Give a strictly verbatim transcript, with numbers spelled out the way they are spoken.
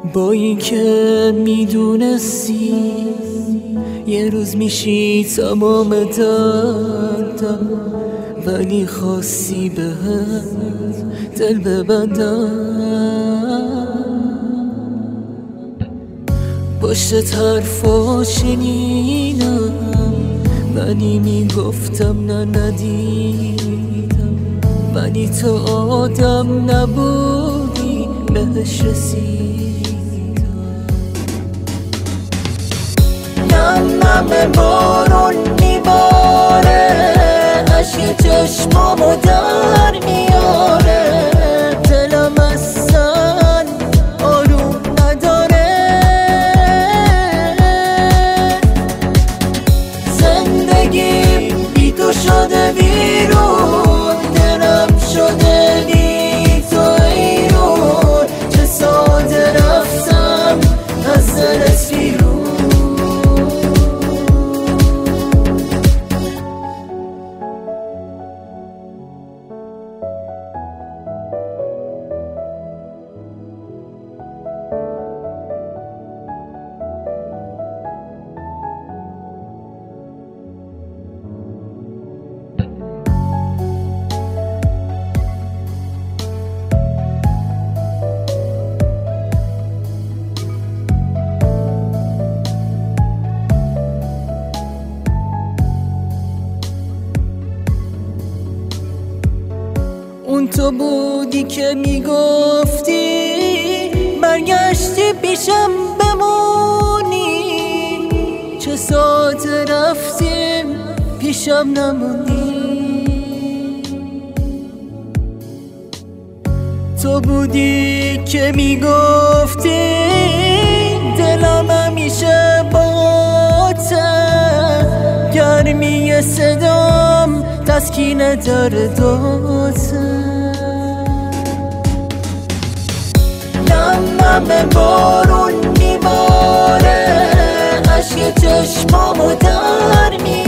با این که میدونستی یه روز میشی تمام دردم، ولی خواستی بهت دل ببندم. پشت حرفا شنیدم، ولی میگفتم نه ندیدم، ولی تو آدم نبودی بهش رسیدم. نم نم بارون میباره، عشق چشمامو در میاره، دلم اصلا آروم نداره. زندگی بی تو شده ویرون، دلم شده بی تو ایرون، چه ساده رفتم از دلت بیرون. اون تو بودی که میگفتی برگشتی پیشم بمونی، چه ساعت رفتیم پیشم نمونی. تو بودی که میگفتی دلم همیشه باته، گرمی صدام تسکین درداته. نم نم بارون میباره، عشق چشمامو در میاره.